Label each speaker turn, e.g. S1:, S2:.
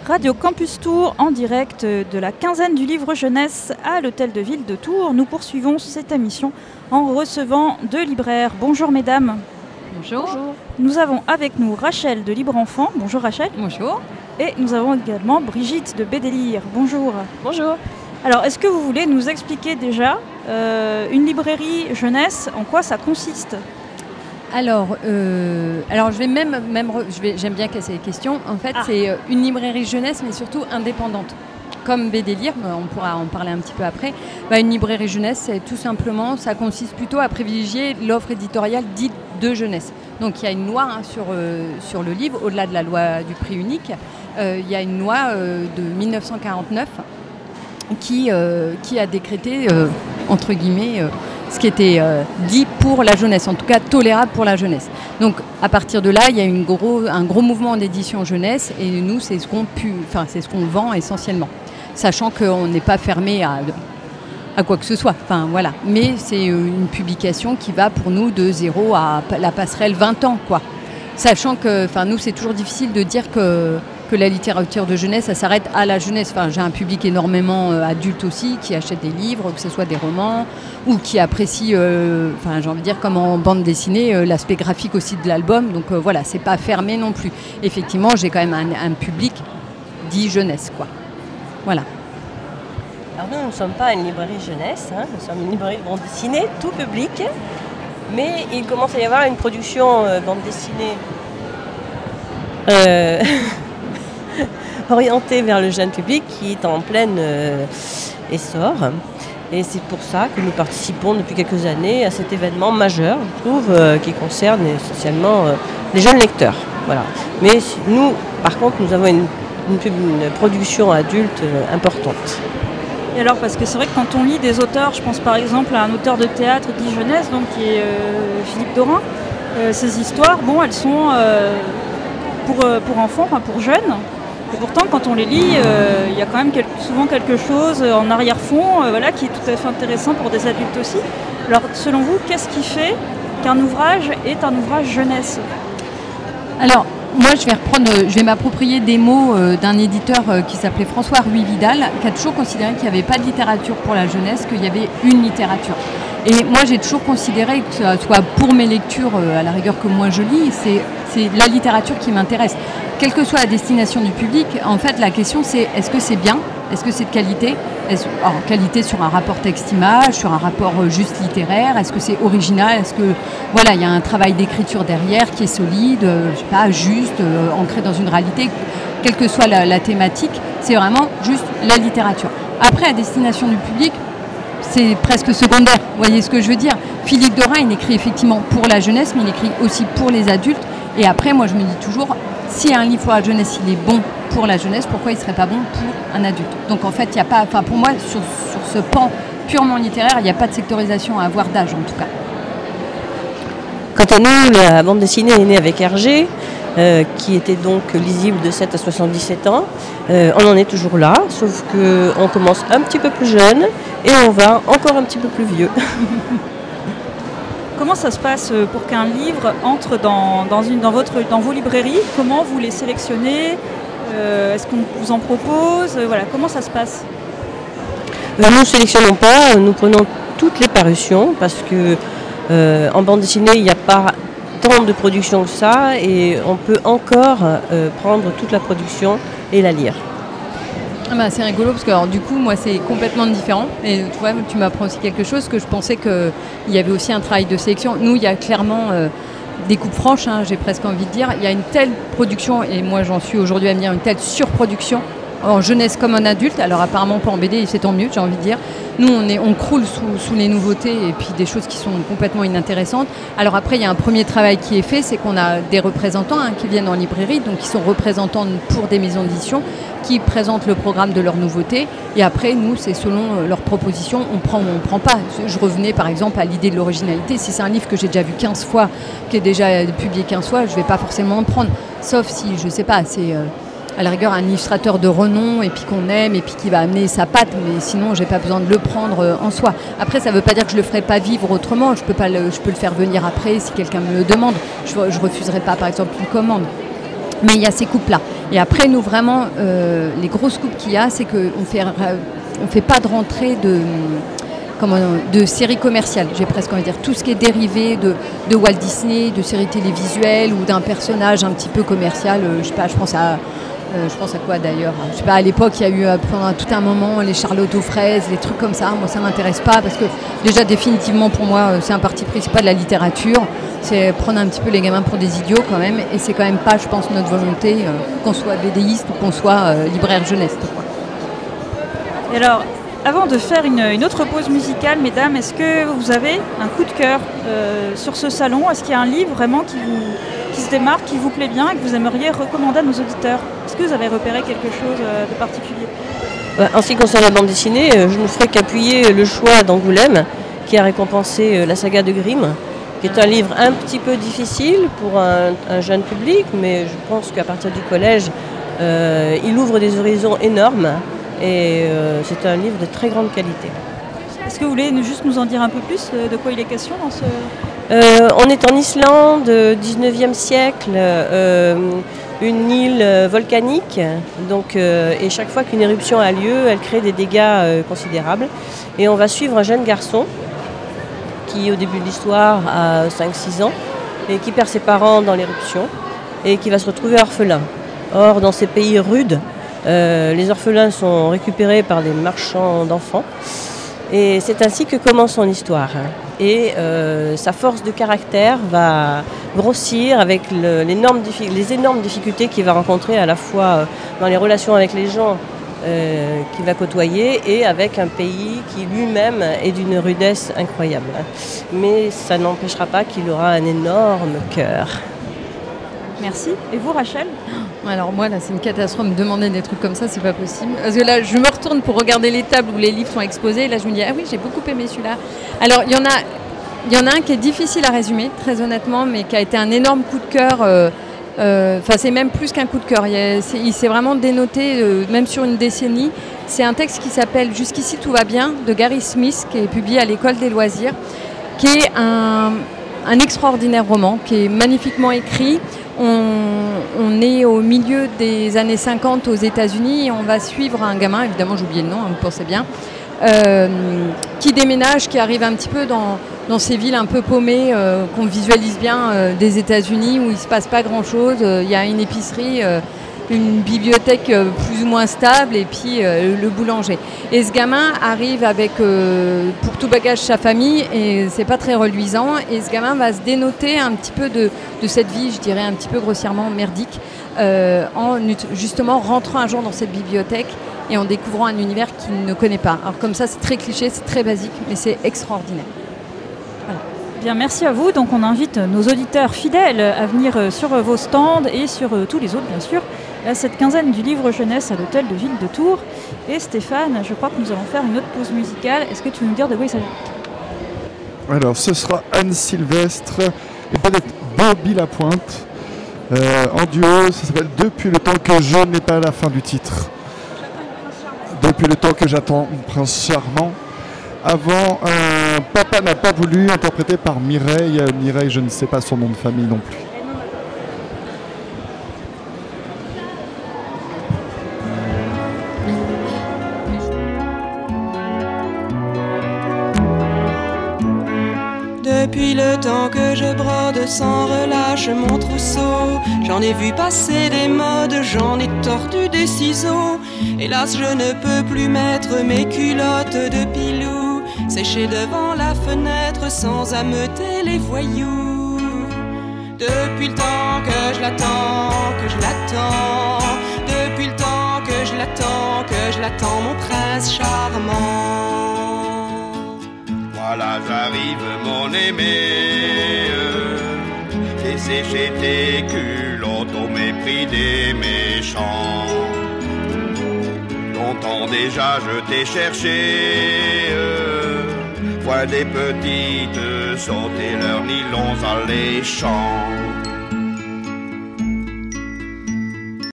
S1: Radio Campus Tours en direct de la quinzaine du livre jeunesse à l'hôtel de ville de Tours. Nous poursuivons cette émission en recevant deux libraires. Bonjour mesdames.
S2: Bonjour.
S1: Bonjour. Nous avons avec nous Rachel de Libre Enfant. Bonjour Rachel.
S2: Bonjour.
S1: Et nous avons également Brigitte de BD-Lire. Bonjour.
S3: Bonjour.
S1: Alors, est-ce que vous voulez nous expliquer déjà une librairie jeunesse, en quoi ça consiste ?
S2: Alors je vais j'aime bien casser les questions. En fait, c'est une librairie jeunesse, mais surtout indépendante. Comme BD-Lire, on pourra en parler un petit peu après. Une librairie jeunesse, c'est tout simplement, ça consiste plutôt à privilégier l'offre éditoriale dite de jeunesse. Donc il y a une loi sur le livre, au-delà de la loi du prix unique. Il y a une loi de 1949 qui a décrété, entre guillemets, ce qui était dit pour la jeunesse, en tout cas tolérable pour la jeunesse. Donc à partir de là, il y a un gros mouvement d'édition jeunesse et nous, c'est ce qu'on vend essentiellement. Sachant qu'on n'est pas fermé à quoi que ce soit. Voilà. Mais c'est une publication qui va pour nous de 0 à la passerelle 20 ans, quoi. Sachant que nous, c'est toujours difficile de dire que la littérature de jeunesse, ça s'arrête à la jeunesse. J'ai un public énormément adulte aussi qui achète des livres, que ce soit des romans, ou qui apprécie, j'ai envie de dire, comme en bande dessinée, l'aspect graphique aussi de l'album. Donc voilà, c'est pas fermé non plus. Effectivement, j'ai quand même un public dit jeunesse, quoi. Voilà.
S3: Alors nous ne sommes pas une librairie jeunesse, nous sommes une librairie de bande dessinée, tout public. Mais il commence à y avoir une production bande dessinée orientée vers le jeune public qui est en plein essor. Et c'est pour ça que nous participons depuis quelques années à cet événement majeur, je trouve, qui concerne essentiellement les jeunes lecteurs. Voilà. Mais nous, par contre, nous avons une production adulte importante.
S1: Et alors, parce que c'est vrai que quand on lit des auteurs, je pense par exemple à un auteur de théâtre dit jeunesse, donc qui est Philippe Dorin, ces histoires, elles sont pour enfants, pour jeunes. Et pourtant, quand on les lit, il y a quand même souvent quelque chose en arrière-fond qui est tout à fait intéressant pour des adultes aussi. Alors, selon vous, qu'est-ce qui fait qu'un ouvrage est un ouvrage jeunesse ?
S2: Alors, moi, je vais m'approprier des mots d'un éditeur qui s'appelait François Ruy Vidal, qui a toujours considéré qu'il n'y avait pas de littérature pour la jeunesse, qu'il y avait une littérature. Et moi, j'ai toujours considéré que ce soit pour mes lectures, à la rigueur que moi je lis, c'est la littérature qui m'intéresse. Quelle que soit la destination du public, en fait, la question c'est est-ce que c'est bien ? Est-ce que c'est de qualité ? Qualité sur un rapport texte-image, sur un rapport juste littéraire ? Est-ce que c'est original ? Est-ce que il y a un travail d'écriture derrière qui est solide, juste ancré dans une réalité, quelle que soit la thématique, c'est vraiment juste la littérature. Après, à destination du public, c'est presque secondaire. Vous voyez ce que je veux dire ? Philippe Dorin, il écrit effectivement pour la jeunesse, mais il écrit aussi pour les adultes. Et après, moi, je me dis toujours, si un livre pour la jeunesse, il est bon pour la jeunesse, pourquoi il ne serait pas bon pour un adulte ? Donc en fait, il n'y a pas, pour moi, sur ce pan purement littéraire, il n'y a pas de sectorisation à avoir d'âge en tout cas.
S3: Quant à nous, la bande dessinée est née avec Hergé, qui était donc lisible de 7 à 77 ans. On en est toujours là, sauf qu'on commence un petit peu plus jeune et on va encore un petit peu plus vieux.
S1: Comment ça se passe pour qu'un livre entre dans vos librairies ? Comment vous les sélectionnez ? Est-ce qu'on vous en propose ? Comment ça se passe ?
S3: Nous ne sélectionnons pas, nous prenons toutes les parutions parce que en bande dessinée, il n'y a pas tant de production que ça et on peut encore prendre toute la production et la lire.
S2: C'est rigolo parce que du coup moi c'est complètement différent et tu m'apprends aussi quelque chose que je pensais qu'il y avait aussi un travail de sélection. Nous il y a clairement des coupes franches, j'ai presque envie de dire. Il y a une telle production et moi j'en suis aujourd'hui à me dire une telle surproduction en jeunesse comme en adulte. Alors apparemment pas en BD, c'est tant mieux, j'ai envie de dire. Nous on croule sous les nouveautés et puis des choses qui sont complètement inintéressantes. Alors après il y a un premier travail qui est fait, c'est qu'on a des représentants qui viennent en librairie, donc qui sont représentants pour des maisons d'édition, qui présentent le programme de leurs nouveautés. Et après nous c'est selon leurs propositions, on prend ou on prend pas. Je revenais par exemple à l'idée de l'originalité. Si c'est un livre que j'ai déjà vu 15 fois, qui est déjà publié 15 fois, je vais pas forcément en prendre. Sauf si, je sais pas, c'est à la rigueur un illustrateur de renom et puis qu'on aime et puis qui va amener sa patte, mais sinon j'ai pas besoin de le prendre en soi. Après ça veut pas dire que je le ferai pas vivre autrement, je peux le faire venir après si quelqu'un me le demande, je refuserai pas par exemple une commande. Mais il y a ces coupes là Et après, nous, vraiment, les grosses coupes qu'il y a, c'est qu'on fait pas de rentrée de séries commerciales, j'ai presque envie de dire. Tout ce qui est dérivé de Walt Disney, de séries télévisuelles ou d'un personnage un petit peu commercial, je sais pas, je pense à quoi d'ailleurs? Je sais pas, à l'époque, il y a eu pendant tout un moment les Charlotte aux fraises, les trucs comme ça. Moi, ça m'intéresse pas parce que déjà, définitivement, pour moi, c'est un parti pris, c'est pas de la littérature. C'est prendre un petit peu les gamins pour des idiots quand même. Et c'est quand même pas, je pense, notre volonté, qu'on soit BDiste ou qu'on soit libraire jeunesse. Quoi.
S1: Et alors, avant de faire une autre pause musicale, mesdames, est-ce que vous avez un coup de cœur sur ce salon? Est-ce qu'il y a un livre vraiment qui se démarque, qui vous plaît bien et que vous aimeriez recommander à nos auditeurs? Est-ce que vous avez repéré quelque chose de particulier?
S3: En ce qui concerne la bande dessinée, je ne ferai qu'appuyer le choix d'Angoulême, qui a récompensé la saga de Grimm, qui est un livre un petit peu difficile pour un jeune public, mais je pense qu'à partir du collège, il ouvre des horizons énormes et c'est un livre de très grande qualité.
S1: Est-ce que vous voulez juste nous en dire un peu plus de quoi il est question dans ce...
S3: On est en Islande, 19e siècle, une île volcanique, donc, et chaque fois qu'une éruption a lieu, elle crée des dégâts considérables. Et on va suivre un jeune garçon qui, au début de l'histoire, a 5-6 ans, et qui perd ses parents dans l'éruption, et qui va se retrouver orphelin. Or, dans ces pays rudes, les orphelins sont récupérés par des marchands d'enfants, et c'est ainsi que commence son histoire. Et sa force de caractère va grossir avec les énormes difficultés qu'il va rencontrer à la fois dans les relations avec les gens qu'il va côtoyer et avec un pays qui lui-même est d'une rudesse incroyable. Mais ça n'empêchera pas qu'il aura un énorme cœur.
S1: Merci. Et vous, Rachel?
S2: Alors moi, là, c'est une catastrophe. Me demander des trucs comme ça, c'est pas possible. Parce que là, je me retourne pour regarder les tables où les livres sont exposés. Et là, je me dis, ah oui, j'ai beaucoup aimé celui-là. Alors, il y en a un qui est difficile à résumer, très honnêtement, mais qui a été un énorme coup de cœur. Enfin, c'est même plus qu'un coup de cœur. Il s'est vraiment dénoté, même sur une décennie. C'est un texte qui s'appelle « Jusqu'ici, tout va bien » de Gary Smith, qui est publié à l'École des loisirs, qui est un extraordinaire roman, qui est magnifiquement écrit. On est au milieu des années 50 aux États-Unis et on va suivre un gamin, évidemment j'ai oublié le nom, vous pensez bien, qui déménage, qui arrive un petit peu dans ces villes un peu paumées qu'on visualise bien des États-Unis où il ne se passe pas grand-chose. Il y a une épicerie, une bibliothèque plus ou moins stable et puis le boulanger. Et ce gamin arrive avec pour tout bagage sa famille et c'est pas très reluisant. Et ce gamin va se dénoter un petit peu de cette vie, je dirais un petit peu grossièrement merdique, en justement rentrant un jour dans cette bibliothèque et en découvrant un univers qu'il ne connaît pas. Alors comme ça, c'est très cliché, c'est très basique, mais c'est extraordinaire. Voilà.
S1: Bien, merci à vous. Donc on invite nos auditeurs fidèles à venir sur vos stands et sur tous les autres, bien sûr, à cette quinzaine du livre jeunesse à l'hôtel de ville de Tours. Et Stéphane, je crois que nous allons faire une autre pause musicale. Est-ce que tu veux nous dire de quoi il s'agit?
S4: Alors, ce sera Anne Sylvestre et peut-être Bobby Lapointe. En duo, ça s'appelle Depuis le temps que je n'ai pas la fin du titre. Depuis le temps que j'attends Prince Charmant. Avant, Papa n'a pas voulu, interprété par Mireille. Mireille, je ne sais pas son nom de famille non plus.
S5: Depuis le temps que je brode sans relâche mon trousseau, j'en ai vu passer des modes, j'en ai tordu des ciseaux. Hélas, je ne peux plus mettre mes culottes de pilou, sécher devant la fenêtre sans ameuter les voyous. Depuis le temps que je l'attends, depuis le temps que je l'attends, mon prince charmant.
S6: Voilà, j'arrive, mon aimé, dessécher tes culottes au mépris des méchants. Longtemps déjà je t'ai cherché, vois des petites sauter leurs nylons alléchants.